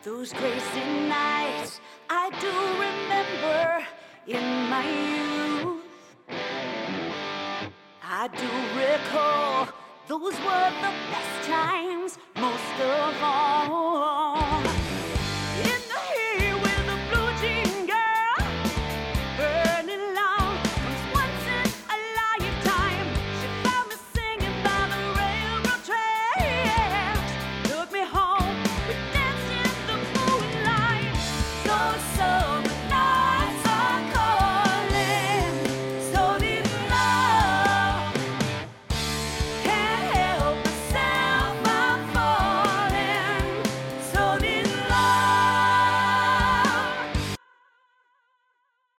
Those crazy nights I do remember in my youth. I do recall those were the best times.